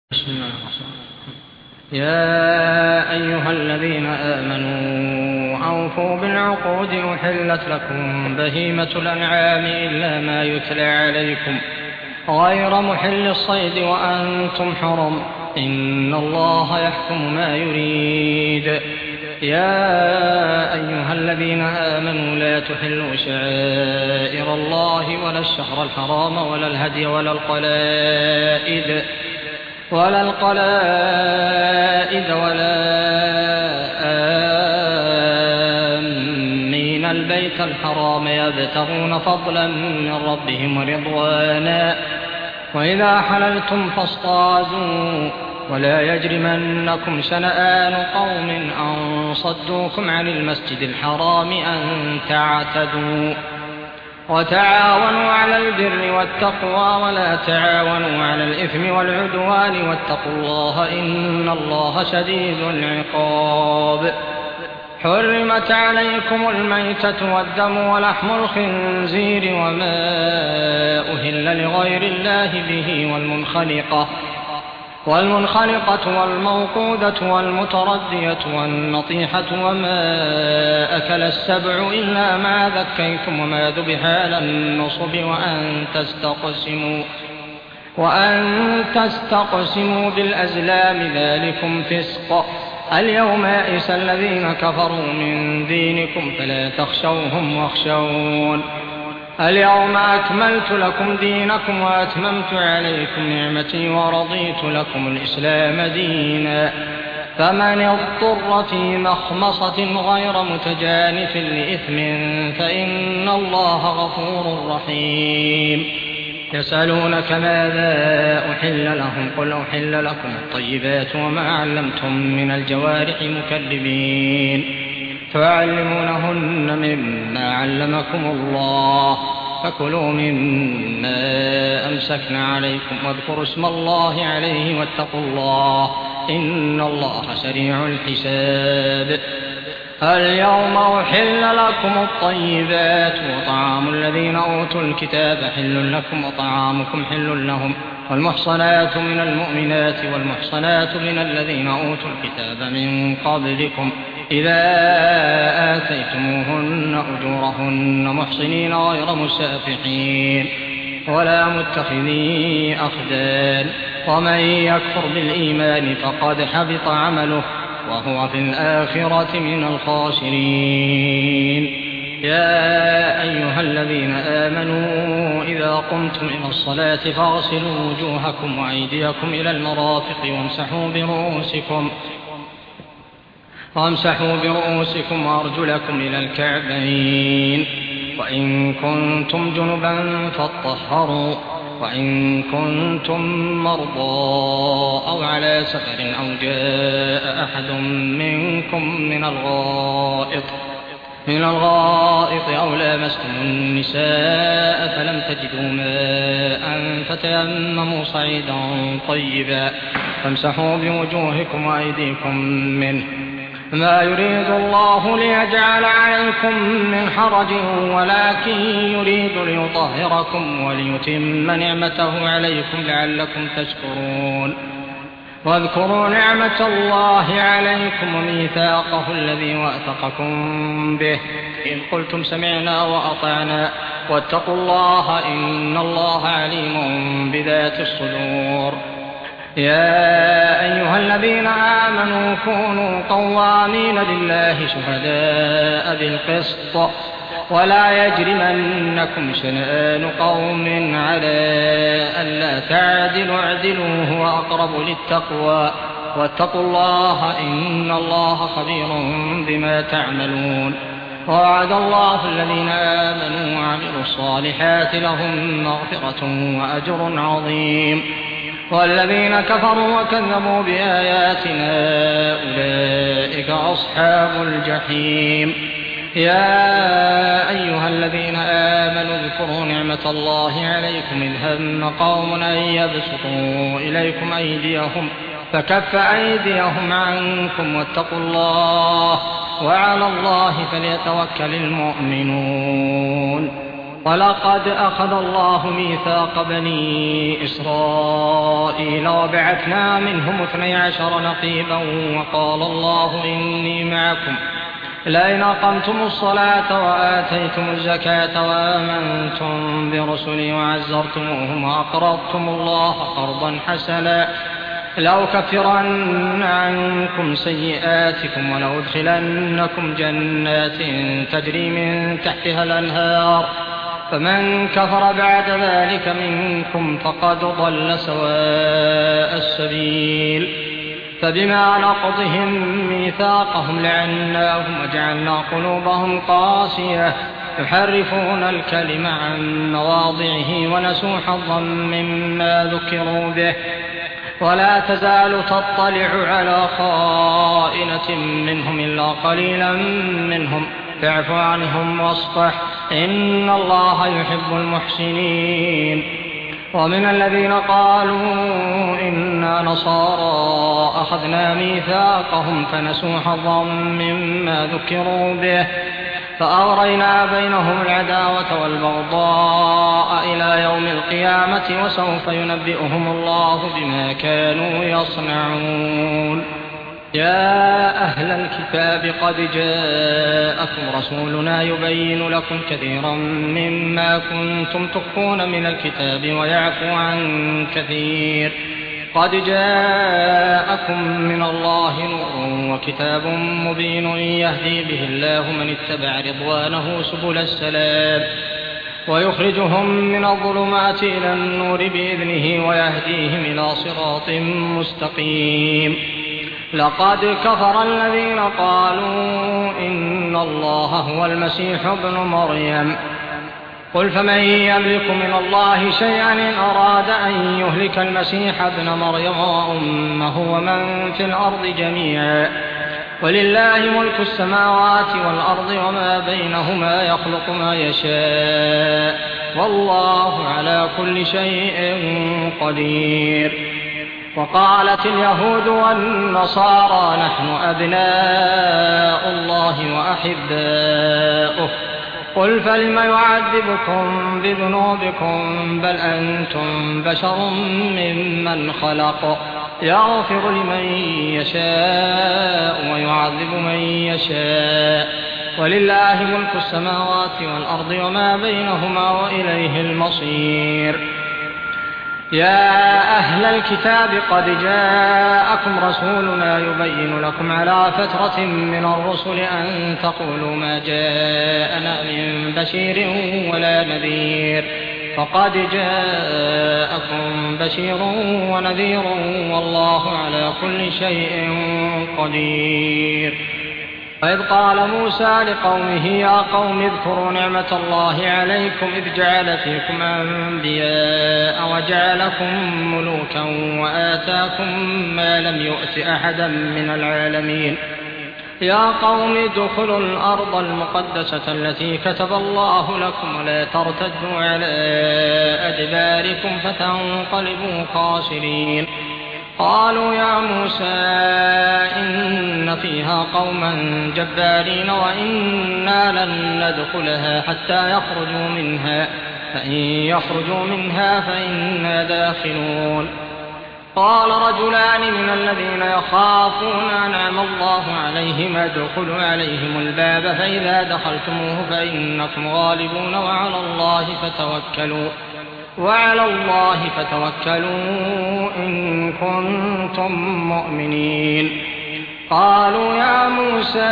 بسم الله الرحمن الرحيم. يا أيها الذين آمنوا أوفوا بالعقود أحلت لكم بهيمة الأنعام إلا ما يتلى عليكم غير محل الصيد وأنتم حرم إن الله يحكم ما يريد. يا أيها الذين آمنوا لا تحلوا شعائر الله ولا الشهر الحرام ولا الهدي ولا القلائد ولا آمين البيت الحرام يبتغون فضلا من ربهم ورضوانا وإذا حللتم فاصطادوا ولا يجرمنكم شنآن قوم أن صدوكم عن المسجد الحرام أن تعتدوا وتعاونوا على البر والتقوى ولا تعاونوا على الإثم والعدوان واتقوا الله إن الله شديد العقاب. حرمت عليكم الميتة والدم ولحم الخنزير وما أهل لغير الله به والمنخنقة والموقوذة والمتردية والنطيحة وما أكل السبع إلا ما ذكيتم وما ذبح على النصب وأن تستقسموا بالأزلام ذلكم فسق. اليوم يئس الذين كفروا من دينكم فلا تخشوهم واخشون. اليوم أكملت لكم دينكم وأتممت عليكم نعمتي ورضيت لكم الإسلام دينا. فمن اضطر في مخمصة غير متجانف لإثم فإن الله غفور رحيم. يسألونك ماذا أحل لهم قل أحل لكم الطيبات وما علمتم من الجوارح مكلبين تعلمونهن مما علمكم الله فكلوا مما أمسكنا عليكم واذكروا اسم الله عليه واتقوا الله إن الله سريع الحساب. اليوم أحل لكم الطيبات وطعام الذين أوتوا الكتاب حل لكم وطعامكم حل لهم والمحصنات من المؤمنات والمحصنات من الذين أوتوا الكتاب من قبلكم إذا آتيتموهن أجورهن محصنين غير مسافحين ولا متخذي أخدان ومن يكفر بالإيمان فقد حبط عمله وهو في الآخرة من الخاسرين. يا أيها الذين آمنوا إذا قمتم إلى الصلاة فاغسلوا وجوهكم وأيديكم إلى المرافق وامسحوا برؤوسكم وأرجلكم إلى الكعبين وإن كنتم جنبا فاطهروا وإن كنتم مرضى أو على سفر أو جاء أحد منكم من الغائط أو لامستم النساء فلم تجدوا ماء فتيمموا صعيدا طيبا فامسحوا بوجوهكم وأيديكم منه ما يريد الله ليجعل عليكم من حرج ولكن يريد ليطهركم وليتم نعمته عليكم لعلكم تشكرون. واذكروا نعمة الله عليكم وميثاقه الذي واثقكم به إذ قلتم سمعنا وأطعنا واتقوا الله إن الله عليم بذات الصدور. يا أيها الذين آمنوا كونوا قوامين لله شهداء بالقسط ولا يجرمنكم شنآن قوم على ألا تعدلوا اعدلوا هو أقرب للتقوى واتقوا الله إن الله خبير بما تعملون. ووعد الله الذين آمنوا وعملوا الصالحات لهم مغفرة وأجر عظيم والذين كفروا وكذبوا بآياتنا أولئك أصحاب الجحيم. يا أيها الذين آمنوا اذكروا نعمة الله عليكم إذ هم قوم أن يبسطوا إليكم أيديهم فكف أيديهم عنكم واتقوا الله وعلى الله فليتوكل المؤمنون. ولقد أخذ الله ميثاق بني إسرائيل وبعثنا منهم 12 نقيبا وقال الله إني معكم لئن أقمتم الصلاة وآتيتم الزكاة وآمنتم برسلي وعزرتموهم وأقرضتم الله قرضا حسنا لأكفرن عنكم سيئاتكم ولأدخلنكم جنات تجري من تحتها الأنهار فمن كفر بعد ذلك منكم فقد ضل سواء السبيل فبما نقضهم ميثاقهم لعناهم وجعلنا قلوبهم قاسية يحرفون الكلم عن مواضعه ونسوا حظا مما ذكروا به ولا تزال تطلع على خائنة منهم إلا قليلا منهم فاعف عنهم واصفح إن الله يحب المحسنين ومن الذين قالوا إنا نصارى أخذنا ميثاقهم فنسوا حظا مما ذكروا به فأغرينا بينهم العداوة والبغضاء إلى يوم القيامة وسوف ينبئهم الله بما كانوا يصنعون يا أهل الكتاب قد جاءكم رسولنا يبين لكم كثيرا مما كنتم تخفون من الكتاب ويعفو عن كثير قد جاءكم من الله نور وكتاب مبين يهدي به الله من اتبع رضوانه سبل السلام ويخرجهم من الظلمات إلى النور بإذنه ويهديهم إلى صراط مستقيم لقد كفر الذين قالوا إن الله هو المسيح ابن مريم قل فمن يملك من الله شيئا إن أراد أن يهلك المسيح ابن مريم وأمه ومن في الأرض جميعا ولله ملك السماوات والأرض وما بينهما يخلق ما يشاء والله على كل شيء قدير وقالت اليهود والنصارى نحن أبناء الله وأحباؤه قل فلم يعذبكم بذنوبكم بل أنتم بشر ممن خلق يغفر لمن يشاء ويعذب من يشاء ولله ملك السماوات والأرض وما بينهما وإليه المصير يا أهل الكتاب قد جاءكم رسولنا يبين لكم على فترة من الرسل أن تقولوا ما جاءنا من بشير ولا نذير فقد جاءكم بشير ونذير والله على كل شيء قدير وإذ قال موسى لقومه يا قوم اذكروا نعمة الله عليكم إذ جعل فيكم أنبياء وجعلكم ملوكا وآتاكم ما لم يؤت أحدا من العالمين يا قوم ادخلوا الأرض المقدسة التي كتب الله لكم ولا ترتدوا على أدباركم فتنقلبوا خاسرين قالوا يا موسى إن فيها قوما جبارين وإنا لن ندخلها حتى يخرجوا منها فإن يخرجوا منها فإنا داخلون قال رجلان من الذين يخافون أنعم الله عليهم ادخلوا عليهم الباب فإذا دخلتموه فإنكم غالبون وعلى الله فتوكلوا إن كنتم مؤمنين قالوا يا موسى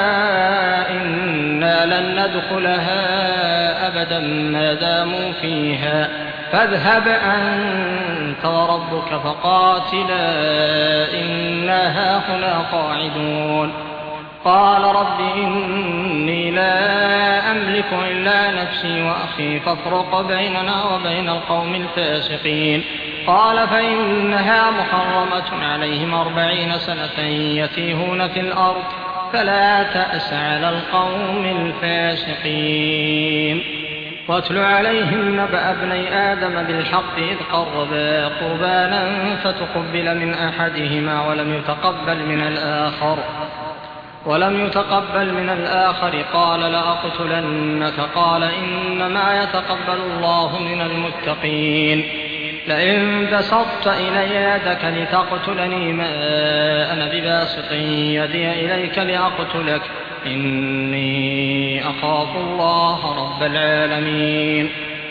إنا لن ندخلها أبدا ما داموا فيها فاذهب أنت وربك فقاتلا إنا هاهنا قاعدون قال رب إني لا أملك إلا نفسي وأخي فافرق بيننا وبين القوم الفاسقين قال فإنها محرمة عليهم 40 سنة يتيهون في الأرض فلا تأس على القوم الفاسقين واتل عليهم نبأ ابني آدم بالحق إذ قربا قربانا فتقبل من أحدهما ولم يتقبل من الآخر ولم يتقبل من الآخر قال لأقتلنك قال إنما يتقبل الله من المتقين لئن بسطت إلي يدك لتقتلني ما أنا بباسط يدي إليك لأقتلك إني أخاف الله رب العالمين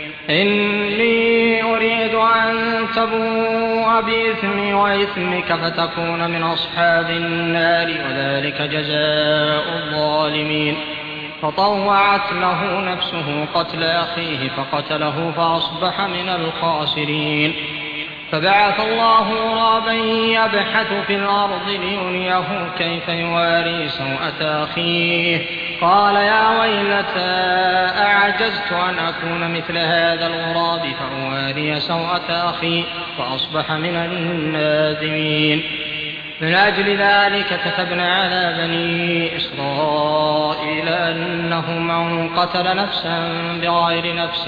إني أريد أن تبوء بإثمي وإثمك فتكون من أصحاب النار وذلك جزاء الظالمين فطوعت له نفسه قتل أخيه فقتله فأصبح من الخاسرين فبعث الله غرابا يبحث في الأرض ليريه كيف يواري سوءة أخيه قال يا ويلتى أعجزت أن أكون مثل هذا الغراب فأواري سوءة أخي فأصبح من النادمين من أجل ذلك كتبنا على بني إسرائيل أنه من قتل نفسا بغير نفس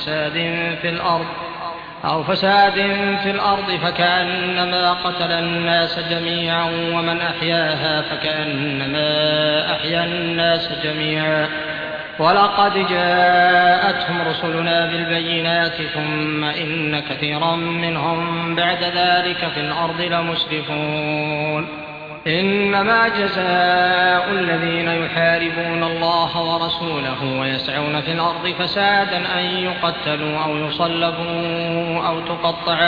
أو فساد في الأرض فكأنما قتل الناس جميعا ومن أحياها فكأنما أحيا الناس جميعا ولقد جاءتهم رسلنا بالبينات ثم إن كثيرا منهم بعد ذلك في الأرض لمسرفون إنما جزاء الذين يحاربون الله ورسوله ويسعون في الأرض فسادا أن يقتلوا أو يصلبوا أو تقطع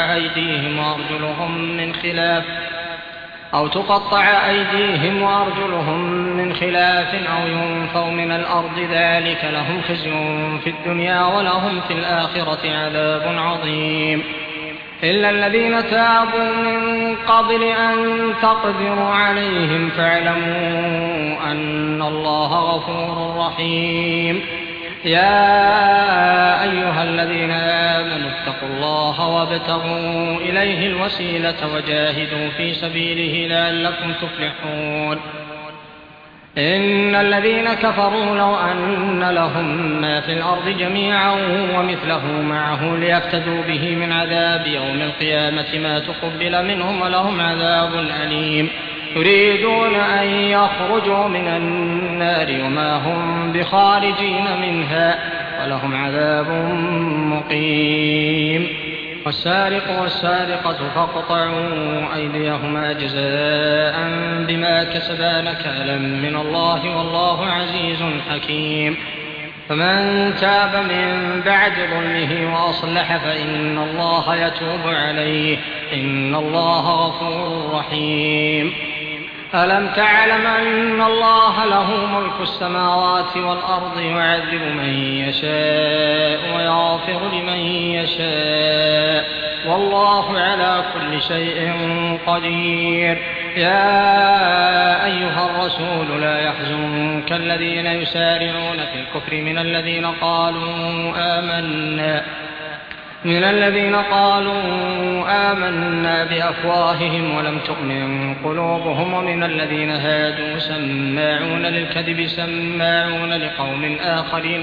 أيديهم وأرجلهم من خلاف أو ينفوا من الأرض ذلك لهم خزي في الدنيا ولهم في الآخرة عذاب عظيم إلا الذين تابوا من قبل أن تقدروا عليهم فاعلموا أن الله غفور رحيم يا أيها الذين آمنوا اتقوا الله وابتغوا إليه الوسيلة وجاهدوا في سبيله لعلكم تفلحون إن الذين كفروا لو أن لهم ما في الأرض جميعا ومثله معه ليفتدوا به من عذاب يوم القيامة ما تقبل منهم ولهم عذاب أليم يريدون أن يخرجوا من النار وما هم بخارجين منها ولهم عذاب مقيم والسارق والسارقة فاقطعوا أيديهما جزاء بما كسبا نكالا من الله والله عزيز حكيم فمن تاب من بعد ظلمه وأصلح فإن الله يتوب عليه إن الله غفور رحيم ألم تعلم أن الله له ملك السماوات والأرض يعذب من يشاء ويغفر لمن يشاء والله على كل شيء قدير يا أيها الرسول لا يحزنك الذين يسارعون في الكفر من الذين قالوا آمنا بأفواههم ولم تؤمن قلوبهم ومن الذين هادوا سماعون للكذب سماعون لقوم آخرين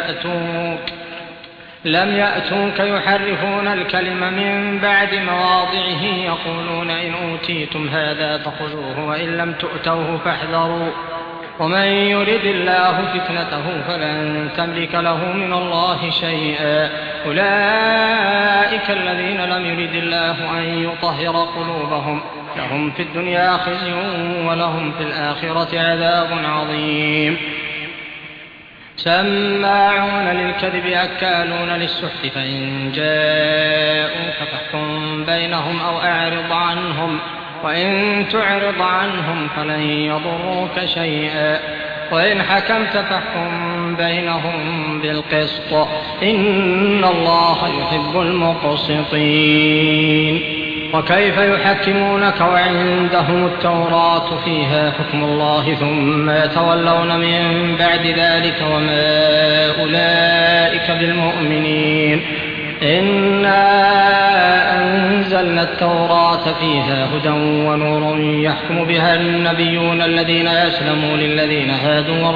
لم يأتوك يحرفون الكلم من بعد مواضعه يقولون إن أوتيتم هذا فخذوه وإن لم تؤتوه فاحذروا ومن يرد الله فتنته فلن تملك له من الله شيئا أولئك الذين لم يرد الله أن يطهر قلوبهم لهم في الدنيا خزي ولهم في الآخرة عذاب عظيم سماعون للكذب أكالون للسحت فإن جاءوك فاحكم بينهم أو أعرض عنهم وإن تعرض عنهم فلن يضروك شيئا وإن حكمت فاحكم بينهم بالقسط إن الله يحب المقسطين وكيف يحكمونك وعندهم التوراة فيها حكم الله ثم يتولون من بعد ذلك وما أولئك بالمؤمنين إنا أنزلنا التوراة فيها هدى ونور يحكم بها النبيون الذين أسلموا للذين هادوا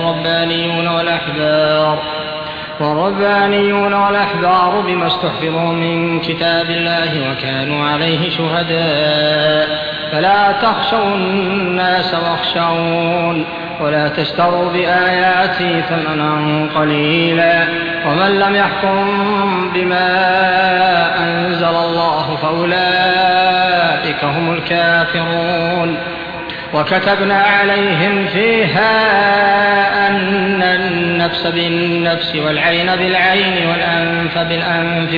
والربانيون والأحبار بما استحفظوا من كتاب الله وكانوا عليه شهداء فلا تخشوا الناس واخشون ولا تشتروا بآياتي ثمنا قليلا ومن لم يحكم بما أنزل الله فأولئك هم الكافرون. وكتبنا عليهم فيها أن النفس بالنفس والعين بالعين والأنف بالأنف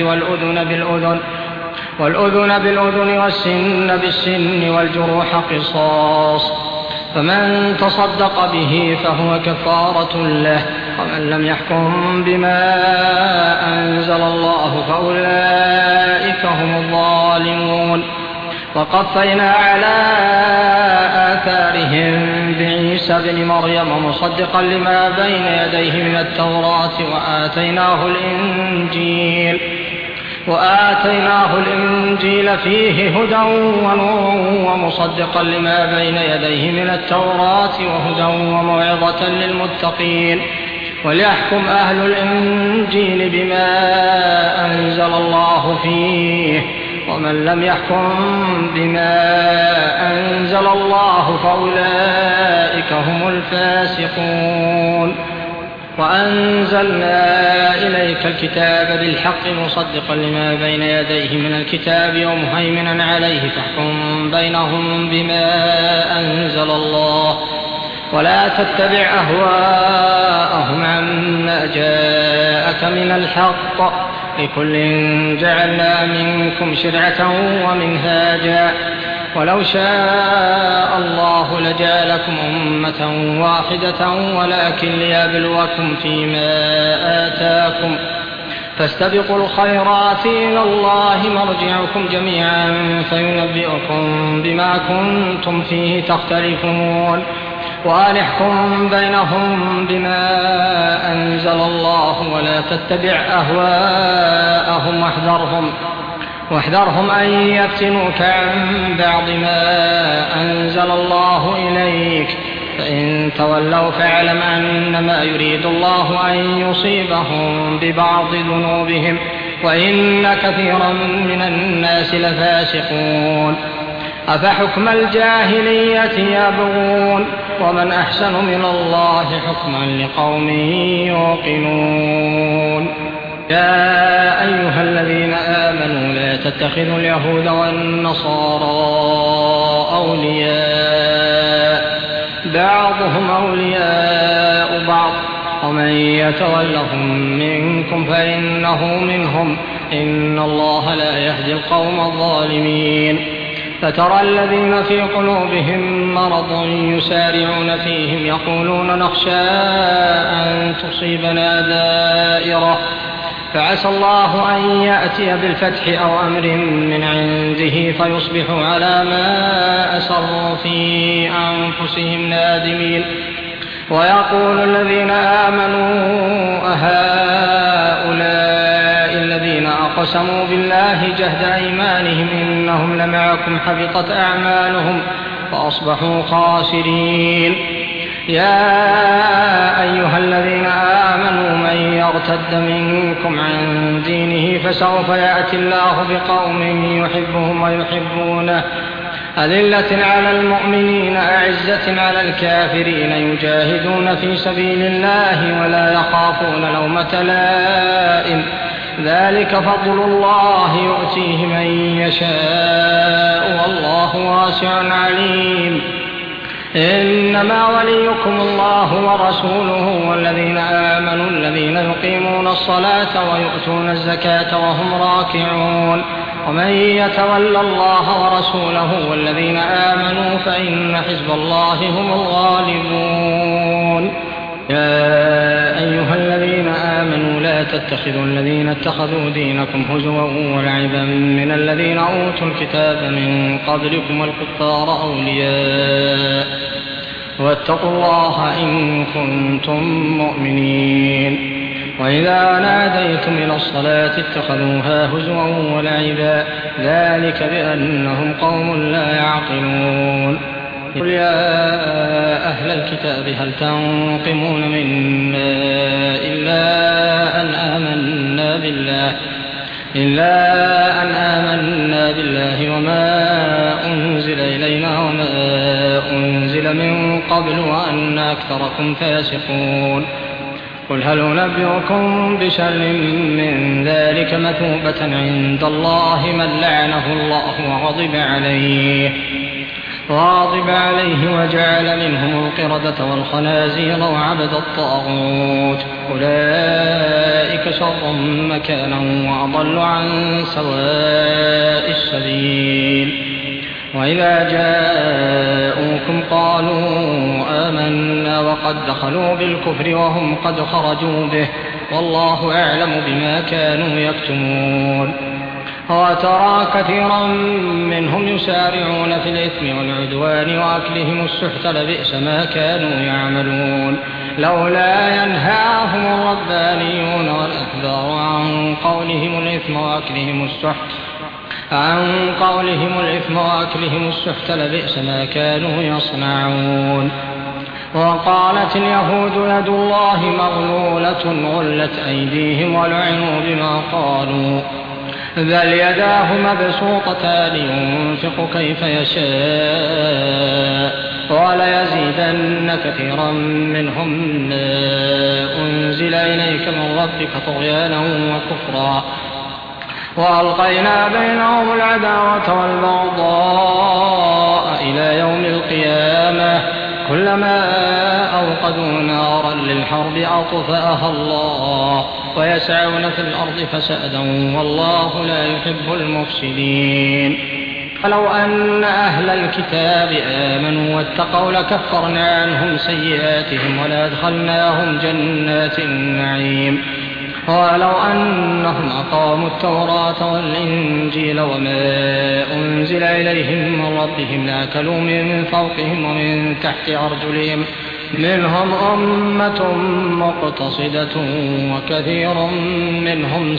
والأذن بالأذن والسن بالسن والجروح قصاص، فمن تصدق به فهو كفارة له، ومن لم يحكم بما أنزل الله فأولئك هم الظالمون. وقفينا على آثارهم بعيسى بن مريم مصدقا لما بين يديه من التوراة وآتيناه الإنجيل فيه هدى ونور ومصدقا لما بين يديه من التوراة وهدى وموعظة للمتقين. وليحكم أهل الإنجيل بما أنزل الله فيه، ومن لم يحكم بما أنزل الله فأولئك هم الفاسقون. وأنزلنا إليك الكتاب بالحق مصدقا لما بين يديه من الكتاب ومهيمنا عليه، فاحكم بينهم بما أنزل الله ولا تتبع أهواءهم عما جاءك من الحق، لكل جعلنا منكم شرعة ومنهاجا، ولو شاء الله لجعلكم أمة واحدة ولكن ليبلوكم فيما آتاكم، فاستبقوا الخيرات إلى الله مرجعكم جميعا فينبئكم بما كنتم فيه تختلفون. وأن احكم بينهم بما أنزل الله ولا تتبع أهواءهم واحذرهم أن يفتنوك عن بعض ما أنزل الله إليك، فإن تولوا فاعلم أنما يريد الله أن يصيبهم ببعض ذنوبهم وإن كثيرا من الناس لفاسقون. أفحكم الجاهلية يبغون ومن أحسن من الله حكما لقوم يوقنون. يا أيها الذين آمنوا لا تتخذوا اليهود والنصارى أولياء بعضهم أولياء بعض ومن يتولهم منكم فإنه منهم إن الله لا يهدي القوم الظالمين. فترى الذين في قلوبهم مرض يسارعون فيهم يقولون نخشى أن تصيبنا دائرة فعسى الله أن يأتي بالفتح أو أمر من عنده فيصبحوا على ما أسروا في أنفسهم نادمين. ويقول الذين آمنوا أهؤلاء الذين أقسموا بالله جهد أيمانهم إنهم لمعكم حبطت أعمالهم فأصبحوا خاسرين. يا أيها الذين آمنوا من يرتد منكم عن دينه فسوف يأتي الله بقوم يحبهم ويحبونه أذلة على المؤمنين أعزة على الكافرين يجاهدون في سبيل الله ولا يخافون لومة لائم ذلك فضل الله يؤتيه من يشاء والله واسع عليم. إنما وليكم الله ورسوله والذين آمنوا الذين يقيمون الصلاة ويؤتون الزكاة وهم راكعون ومن يتول الله ورسوله والذين آمنوا فإن حزب الله هم الغالبون. يا أيها الذين آمنوا لا تتخذوا الذين اتخذوا دينكم هزوا ولعبا من الذين أوتوا الكتاب من قبلكم والكفار أولياء واتقوا الله إن كنتم مؤمنين. وإذا ناديتم إلى الصلاة اتخذوها هزوا ولعبا ذلك بأنهم قوم لا يعقلون. قل يا أهل الكتاب هل تنقمون منا إلا أن آمنا بالله وما أنزل إلينا وما أنزل من قبل وأن أكثركم فاسقون. قل هل أنبئكم بشر من ذلك مثوبة عند الله من لعنه الله وغضب عليه وجعل منهم القردة والخنازير وعبد الطاغوت أولئك شر مكانا وأضل عن سواء السبيل. وإذا جاءوكم قالوا آمنا وقد دخلوا بالكفر وهم قد خرجوا به والله أعلم بما كانوا يكتمون. وترى كثيرا منهم يسارعون في الإثم والعدوان وأكلهم السحت لبئس ما كانوا يعملون. لولا ينهاهم الربانيون والأحبار عن قولهم الإثم وأكلهم السحت لبئس ما كانوا يصنعون. وقالت اليهود يد الله مغلولة غلت أيديهم ولعنوا بما قالوا بل يداه مبسوطتان ينفق كيف يشاء وليزيدن كثيرا منهم ما أنزل إليك من ربك طغيانا وكفرا وألقينا بينهم العداوة والبغضاء إلى يوم القيامة كلما أوقدوا نارا للحرب أطفأها الله ويسعون في الأرض فسادا والله لا يحب المفسدين. فلو أن أهل الكتاب آمنوا واتقوا لكفرنا عنهم سيئاتهم ولأدخلناهم جنات النعيم. ولو أنهم أقاموا التوراة والإنجيل وما أنزل إليهم من ربهم لأكلوا من فوقهم ومن تحت أرجلهم منهم أمة مقتصدة وكثير منهم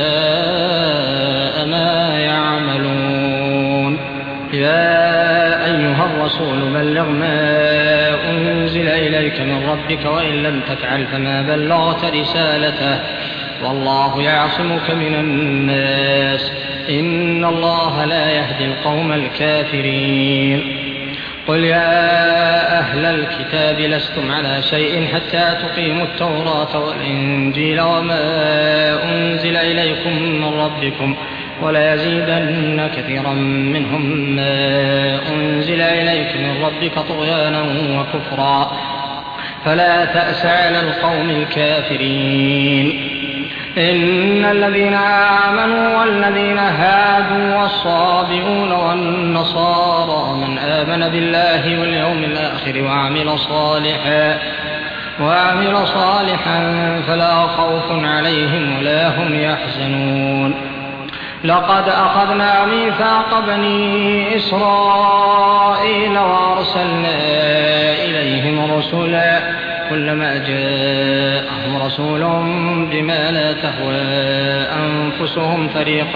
ساء ما يعملون. يا أيها الرسول بلغ ما أنزل إليك من ربك وإن لم تفعل فما بلغت رسالته والله يعصمك من الناس إن الله لا يهدي القوم الكافرين. قل يا أهل الكتاب لستم على شيء حتى تقيموا التوراة والإنجيل وما أنزل إليكم من ربكم وليزيدن كثيرا منهم ما أنزل إليك من ربك طغيانا وكفرا فلا تأس على القوم الكافرين. إن الذين آمنوا والذين هادوا والصابئون والنصارى من آمن بالله واليوم الآخر وعمل صالحا فلا خوف عليهم ولا هم يحزنون. لقد أخذنا ميثاق بني إسرائيل وأرسلنا إليهم رسلا كلما جاءهم رسول بما لا تهوى أنفسهم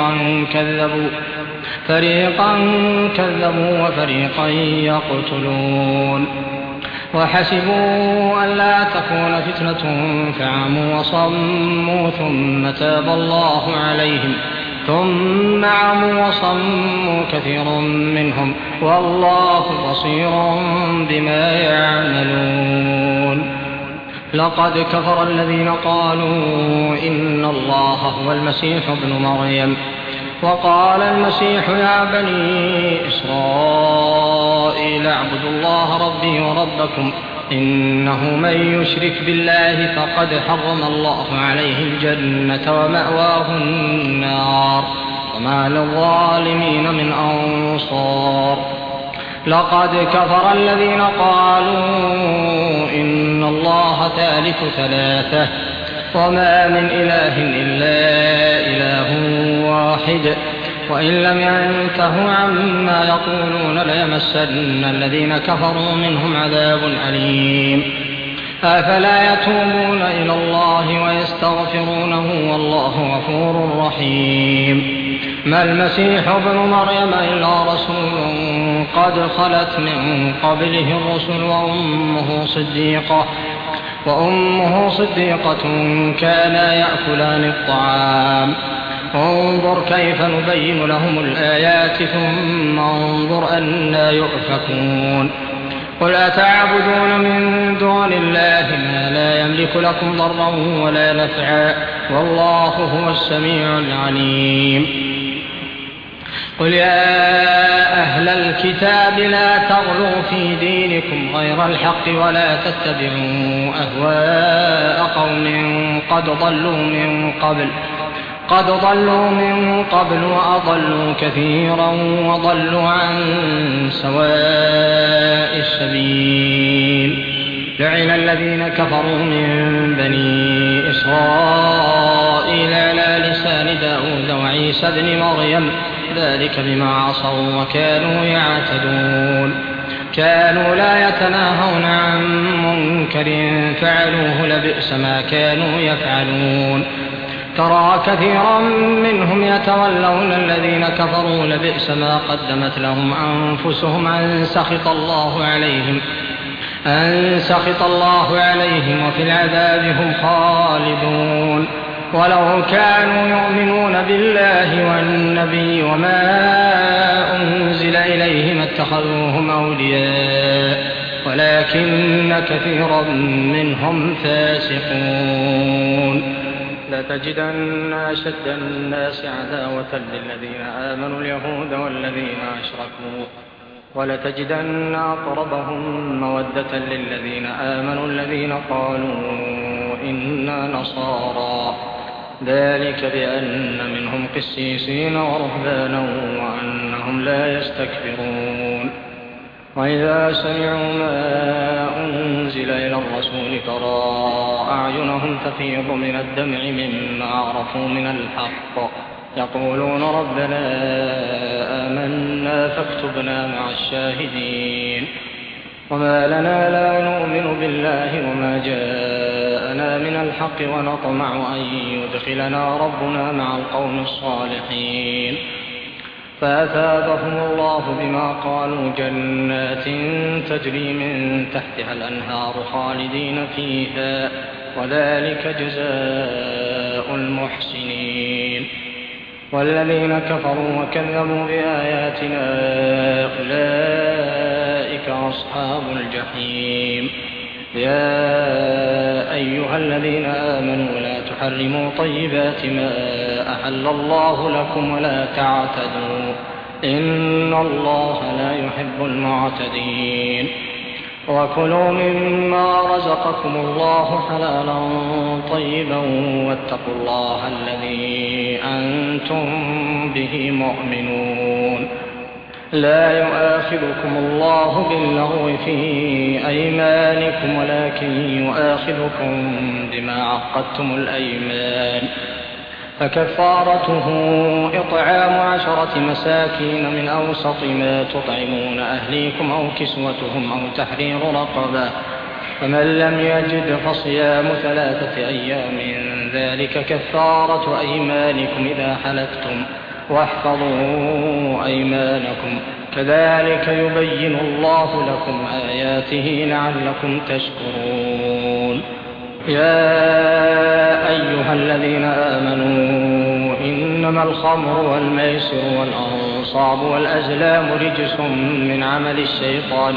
فريقا كذبوا وفريقا يقتلون. وحسبوا أن لا تكون فتنة فعموا وصموا ثم تاب الله عليهم ثم عموا وصموا كثير منهم والله بصير بما يعملون. لقد كفر الذين قالوا إن الله هو المسيح ابن مريم وقال المسيح يا بني إسرائيل اعبدوا الله ربي وربكم إنه من يشرك بالله فقد حرم الله عليه الجنة ومأواه النار وما للظالمين من أنصار. لقد كفر الذين قالوا إن الله ثالث ثلاثة وما من إله إلا إله واحد وإن لم ينتهوا عما يقولون ليمسن الذين كفروا منهم عذاب أليم. أفلا يتوبون إلى الله ويستغفرونه والله غفور رحيم. ما المسيح ابن مريم إلا رسول قد خلت من قبله الرسل وأمه صديقة كانا يأكلان الطعام انظر كيف نبين لهم الآيات ثم انظر أنى يؤفكون. قل أتعبدون من دون الله ما لا يملك لكم ضرا ولا نفعا والله هو السميع العليم. قل يا أهل الكتاب لا تغلوا في دينكم غير الحق ولا تتبعوا أهواء قوم قد ضلوا من قبل وأضلوا كثيرا وضلوا عن سواء السبيل. لعن الذين كفروا من بني إسرائيل على لسان داود وعيسى بن مريم ذلك بما عصوا وكانوا يعتدون. كانوا لا يتناهون عن منكر فعلوه لبئس ما كانوا يفعلون. ترى كثيرا منهم يتولون الذين كفروا لبئس ما قدمت لهم أنفسهم أن سخط الله عليهم وفي العذاب هم خالدون. ولو كانوا يؤمنون بالله والنبي وما أنزل إليه ما اتخذوهم أولياء ولكن كثيرا منهم فاسقون. لتجدن أشد الناس عداوة للذين آمنوا اليهود والذين أشركوا ولتجدن أقربهم مودة للذين آمنوا الذين قالوا إنا نصارى ذلك بأن منهم قسيسين ورهبانا وأنهم لا يستكبرون. وإذا سمعوا ما أنزل إلى الرسول ترى أعينهم تفيض من الدمع مما عرفوا من الحق يقولون ربنا آمنا فاكتبنا مع الشاهدين. وما لنا لا نؤمن بالله وما جاءنا من الحق ونطمع أن يدخلنا ربنا مع القوم الصالحين. فأثابهم الله بما قالوا جنات تجري من تحتها الأنهار خالدين فيها وذلك جزاء المحسنين. والذين كفروا وكذبوا بآياتنا أولئك أصحاب الجحيم. يا أيها الذين آمنوا لا تحرموا طيبات ما أحل الله لكم ولا تعتدوا إن الله لا يحب المعتدين. وكلوا مما رزقكم الله حلالا طيبا واتقوا الله الذي أنتم به مؤمنون. لا يؤاخذكم الله باللغو في أيمانكم ولكن يؤاخذكم بما عقدتم الأيمان. فكفارته إطعام 10 مساكين من أوسط ما تطعمون أهليكم أو كسوتهم أو تحرير رقبة فمن لم يجد فصيام 3 أيام ذلك كفارة أيمانكم إذا حلفتم واحفظوا أيمانكم كذلك يبين الله لكم آياته لعلكم تشكرون. يا أيها الذين آمنوا إنما الخمر والميسر والأنصاب والأزلام رجس من عمل الشيطان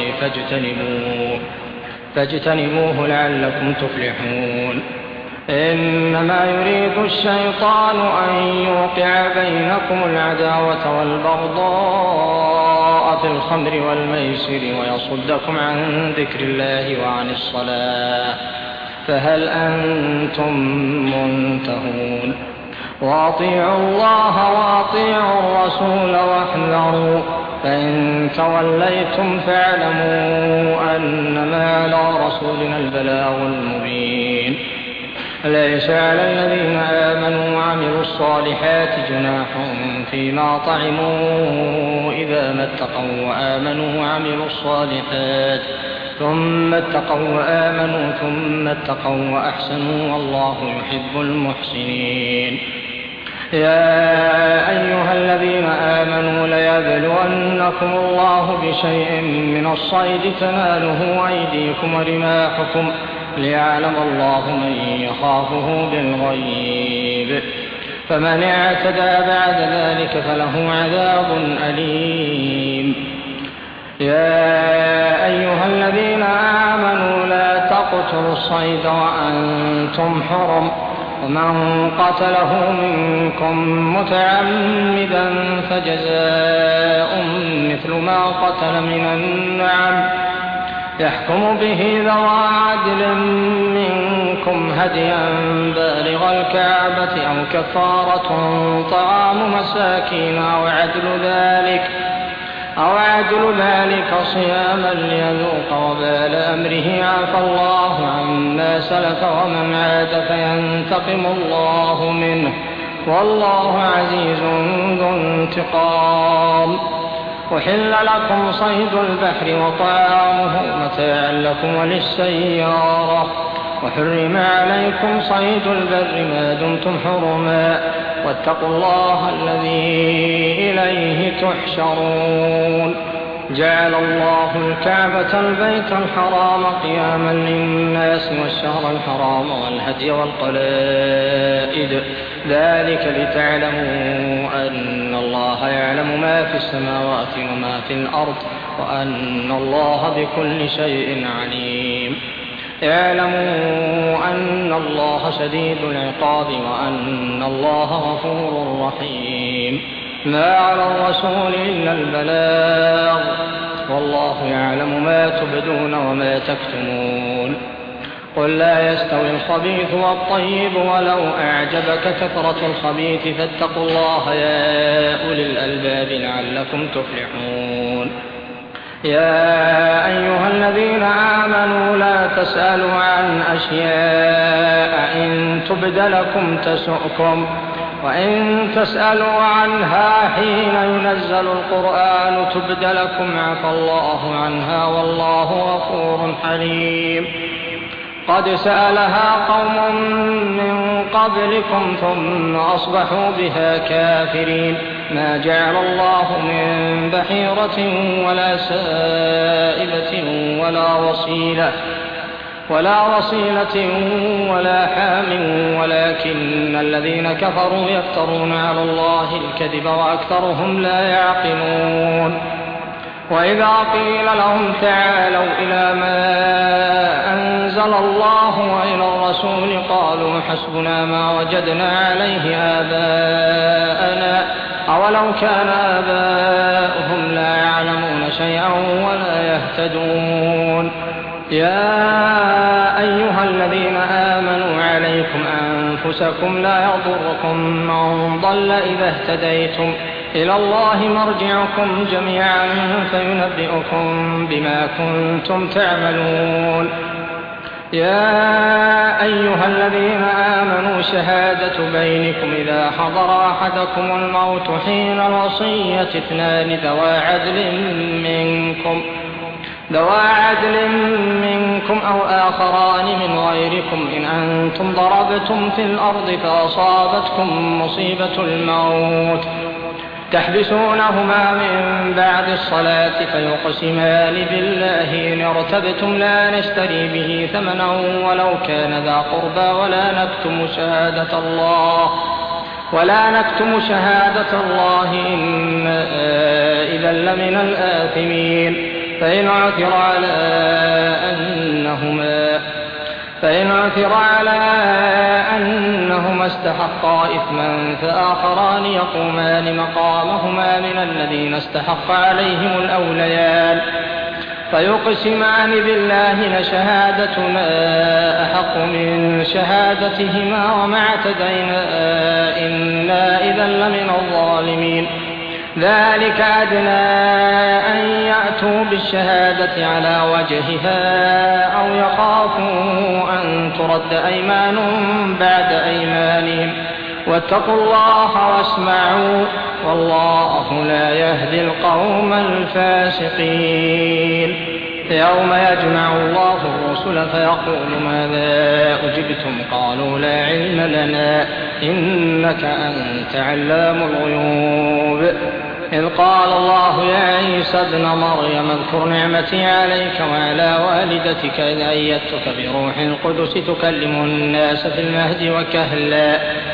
فاجتنبوه لعلكم تفلحون. إنما يريد الشيطان أن يوقع بينكم العداوة والبغضاء في الخمر والميسر ويصدكم عن ذكر الله وعن الصلاة فهل أنتم منتهون. وأطيعوا الله وأطيعوا الرسول واحذروا فإن توليتم فاعلموا أنما على رسولنا البلاغ المبين. ليس على الذين آمنوا وعملوا الصالحات جناح فيما طعموا إذا ما اتقوا وآمنوا وعملوا الصالحات ثم اتقوا وآمنوا ثم اتقوا وأحسنوا والله يحب المحسنين. يا أيها الذين آمنوا ليبلونكم الله بشيء من الصيد تناله أيديكم ورماحكم ليعلم الله من يخافه بالغيب فمن اعتدى بعد ذلك فله عذاب أليم. يا أيها الذين الصيد وأنتم حرم ومن قتله منكم متعمدا فجزاء مثل ما قتل من النعم يحكم به ذوى عدل منكم هديا بالغ الكعبة أو كفارة طعام مساكين أو عدل ذلك صياما ليذوق وبال أمره عفى الله عما سلف ومن عاد فينتقم الله منه والله عزيز ذو انتقام. أحل لكم صيد البحر وطعامه متاعا لكم وللسيارة وحرم عليكم صيد البر ما دمتم حرما واتقوا الله الذي إليه تحشرون. جعل الله الكعبة البيت الحرام قياما للناس والشهر الحرام والهدي والقلائد ذلك لتعلموا أن الله يعلم ما في السماوات وما في الأرض وأن الله بكل شيء عليم. اعلموا أن الله شديد العقاب وأن الله غفور رحيم. ما على الرسول إلا البلاغ والله يعلم ما تبدون وما تكتمون. قل لا يستوي الخبيث والطيب ولو أعجبك كثرة الخبيث فاتقوا الله يا أولي الألباب لعلكم تفلحون. يا أيها الذين آمنوا لا تسألوا عن أشياء إن تبد لكم تسؤكم وإن تسألوا عنها حين ينزل القرآن تبد لكم عفى الله عنها والله غفور حليم. قد سألها قوم من قبلكم ثم أصبحوا بها كافرين. ما جعل الله من بحيرة ولا سائبة ولا وصيلة ولا حام ولكن الذين كفروا يفترون على الله الكذب وأكثرهم لا يعقلون. وإذا قيل لهم تعالوا إلى ما أنزل الله وإلى الرسول قالوا حسبنا ما وجدنا عليه آباءنا أولو كان آباؤهم لا يعلمون شيئا ولا يهتدون. يا أيها الذين آمنوا عليكم أنفسكم لا يضركم من ضل إذا اهتديتم إلى الله مرجعكم جميعا فينبئكم بما كنتم تعملون. يا أيها الذين آمنوا شهادة بينكم إذا حضر أحدكم الموت حين الوصية اثنان ذوى عدل منكم أو آخران من غيركم إن أنتم ضربتم في الأرض فأصابتكم مصيبة الموت تحبسونهما من بعد الصلاة فيقسمان بالله إن ارتبتم لا نشتري به ثمنا ولو كان ذا قربى ولا نكتم شهادة الله إنا إذا لمن الآثمين. فإن عثر على أنهما استحقا إثما فآخران يقومان مقامهما من الذين استحق عليهم الأوليان فيقسمان بالله لشهادتنا أحق من شهادتهما وما اعتدينا إنا إذا لمن الظالمين. ذلك أدنى أن يأتوا بالشهادة على وجهها أو يخافوا أن ترد أيمان بعد أيمانهم واتقوا الله واسمعوا والله لا يهدي القوم الفاسقين. يوم يجمع الله الرسل فيقول ماذا أجبتم قالوا لا علم لنا إنك أنت علام الغيوب. إذ قال الله يا عيسى ابن مريم اذكر نعمتي عليك وعلى والدتك إذ أيدتك بروح القدس تكلم الناس في المهد وكهلا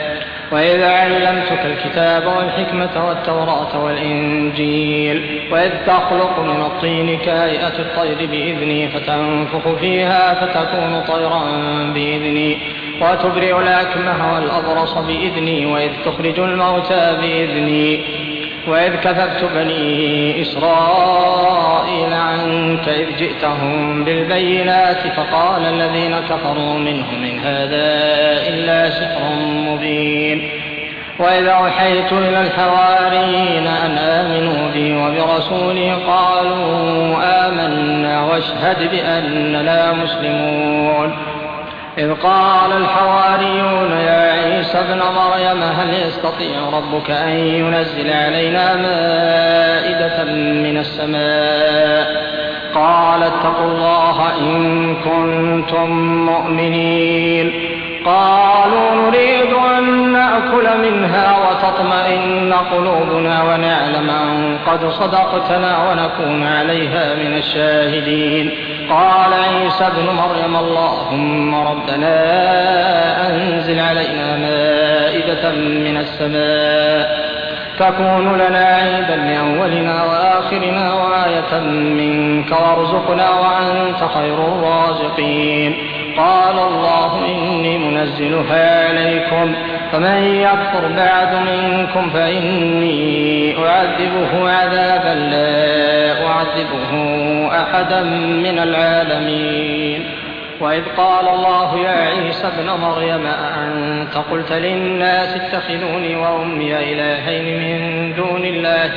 وإذ علمتك الكتاب والحكمة والتوراة والإنجيل وإذ تخلق من الطين كهيئة الطير بإذني فتنفخ فيها فتكون طيرا بإذني وتبرئ الأكمه والأبرص بإذني وإذ تخرج الموتى بإذني وإذ كففت بني إسرائيل عنك إذ جئتهم بالبينات فقال الذين كفروا منهم إن هذا إلا سحر مبين وإذ أوحيت إلى الحواريين أن آمنوا بي وبرسولي قالوا آمنا واشهد بأننا مسلمون إذ قال الحواريون يا عيسى ابن مريم هل يستطيع ربك أن ينزل علينا مائدة من السماء قال اتقوا الله إن كنتم مؤمنين قالوا نريد أن نأكل منها وتطمئن قلوبنا ونعلم أن قد صدقتنا ونكون عليها من الشاهدين قال عيسى ابن مريم اللهم ربنا أنزل علينا مائدة من السماء تكون لنا عيدا لأولنا وآخرنا وآية منك وارزقنا وأنت خير الرازقين قال الله إني منزلها عليكم فمن يكفر بعد منكم فإني أعذبه عذابا لا أعذبه أحدا من العالمين وإذ قال الله يا عيسى ابن مريم أأنت قلت للناس اتخذوني وأمي إلهين من دون الله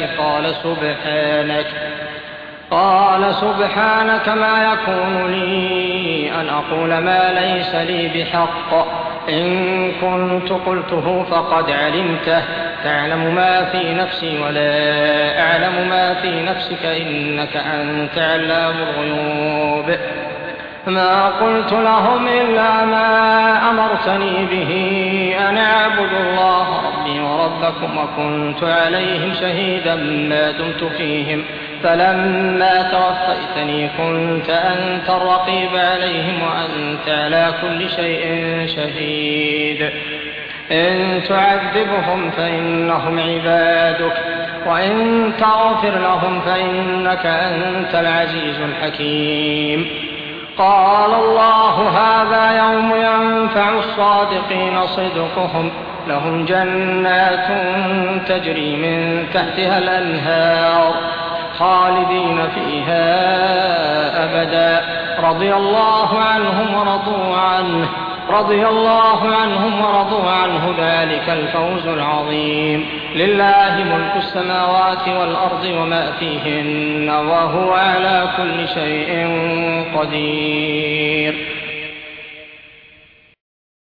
قال سبحانك ما يكون لي أن أقول ما ليس لي بحق إن كنت قلته فقد علمته تعلم ما في نفسي ولا أعلم ما في نفسك إنك أنت علام الغيوب ما قلت لهم إلا ما أمرتني به أن أعبدوا الله ربي وربكم وكنت عليهم شهيدا ما دمت فيهم فلما توفيتني كنت أنت الرقيب عليهم وأنت على كل شيء شهيد إن تعذبهم فإنهم عبادك وإن تغفر لهم فإنك أنت العزيز الحكيم قال الله هذا يوم ينفع الصادقين صدقهم لهم جنات تجري من تحتها الأنهار خالدين فيها أبدا رضي الله عنهم ورضوا عنه ذلك الفوز العظيم لله ملك السماوات والأرض وما فيهن وهو على كل شيء قدير